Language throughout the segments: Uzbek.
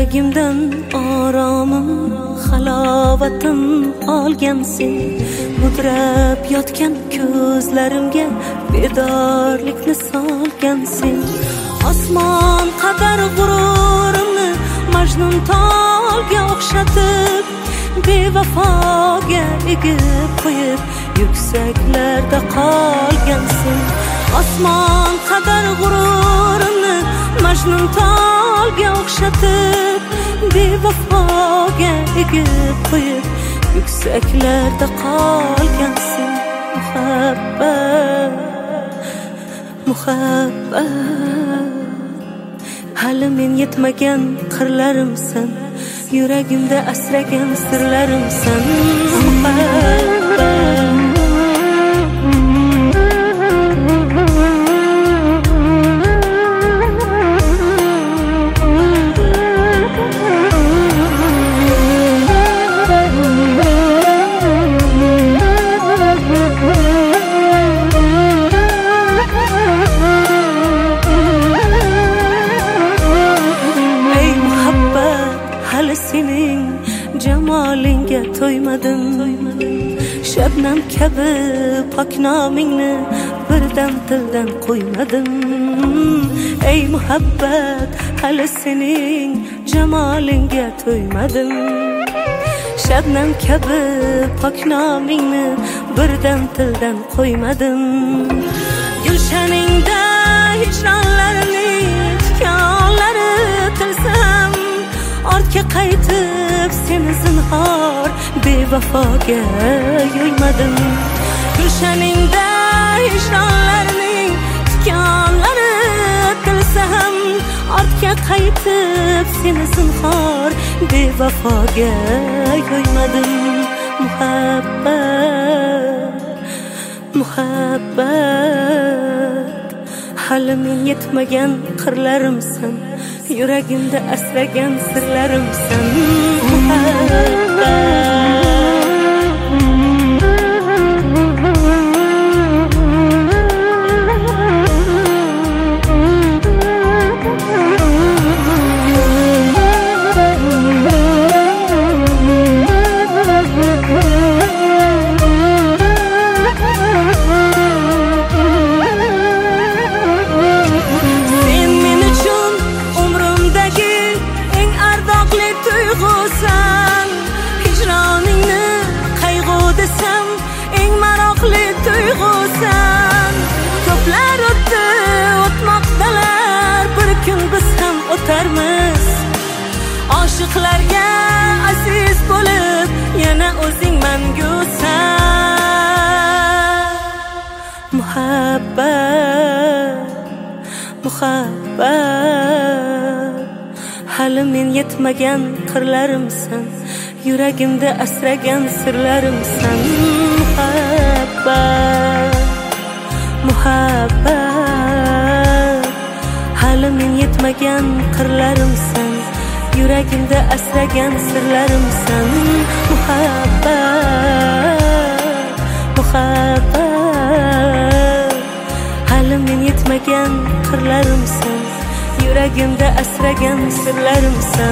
Yuragimdan oromim, halovatim olgansen, mudrab yotgan ko'zlarimga bedorlikni solgansen. Osmon qadar g'ururimni Majnun tolga o'xshatib, bevafoga egib qo'yib, yuksaklarda qolgansen. Osmon qadar g'ururimni Majnun tolga o'xshatib, bevafoga egib qo'yib, yuksaklarda qolgansen. Muhabbat, muhabbat, hali men yetmagan qirlarimsan, yuragimda asragan sirlarimsan. Muhabbat, sening jamolingga to'ymadim. Shabnam kabi pok nomingni birdan tildan qo'ymadim. Ey muhabbat, hali sening jamolingga to'ymadim. Shabnam kabi pok nomingni birdan tildan qo'ymadim. Gulshaningda hijronlarning tikonlari tilsam, ortga qaytib seni zinhor bevafoga yo'ymadim. Gulshaningda hijronlarning tikonlari tilsam, ortga qaytib seni zinhor bevafoga yo'ymadim. Muhabbat, muhabbat, hali men yetmagan qirlarimsan, yuragimda asragan sirlarimsan. Muhabbat, hijroningni qayg'u desam, eng maroqli tuyg'usan. Ko'plar o'tdi, o'tmoqdalar, bir kun biz ham o'tarmiz. Oshiqlarga aziz bo'lib, yana o'zing mangusan. Muhabbat, muhabbat, hali men yetmagan qirlarimsan, yuragimda asragan sirlarimsan. Muhabbat, muhabbat, hali men yetmagan qirlarimsan, yuragimda asragan sirlarimsan. Muhabbat, muhabbat, hali men yetmagan qirlarimsan, yuragimda asragan sirlarimsan.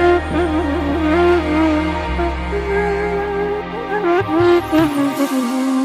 Muhabbat.